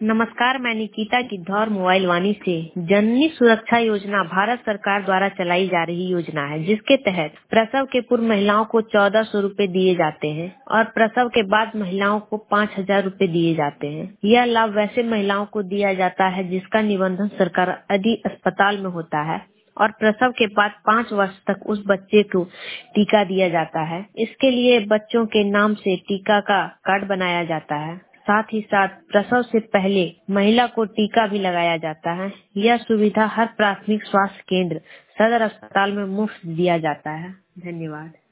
नमस्कार, मैं निकिता गिद्धौर मोबाइल वाणी से। जननी सुरक्षा योजना भारत सरकार द्वारा चलाई जा रही योजना है, जिसके तहत प्रसव के पूर्व महिलाओं को 1400 रूपए दिए जाते हैं और प्रसव के बाद महिलाओं को 5000 रूपए दिए जाते हैं। यह लाभ वैसे महिलाओं को दिया जाता है जिसका निबंधन सरकारी अस्पताल में होता है और प्रसव के बाद 5 वर्ष तक उस बच्चे को टीका दिया जाता है। इसके लिए बच्चों के नाम से टीका का कार्ड बनाया जाता है। साथ ही साथ प्रसव से पहले महिला को टीका भी लगाया जाता है। यह सुविधा हर प्राथमिक स्वास्थ्य केंद्र, सदर अस्पताल में मुफ्त दिया जाता है। धन्यवाद।